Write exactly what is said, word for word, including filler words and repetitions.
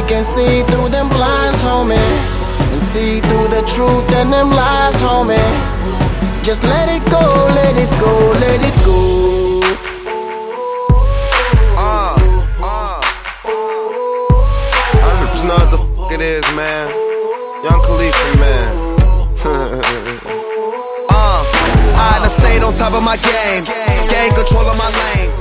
can see through them blinds, homie, and see through the truth and them lies, homie. Just let it go, let it go, let it go. Uh, uh. I just know what the f it is, man. Young Khalifa, man. uh, I done stayed on top of my game. Gain control of my lane.